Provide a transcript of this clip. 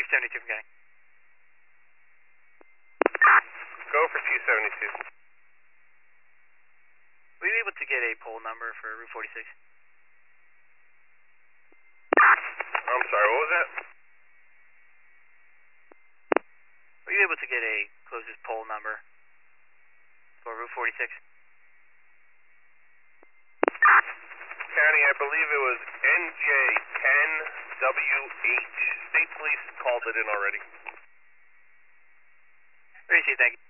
272 from County. Go for 272. Were you able to get a poll number for Route 46? I'm sorry, what was that? Were you able to get a closest poll number for Route 46? County, I believe it was NJ10WH. State Police called it in already. Appreciate it, thank you.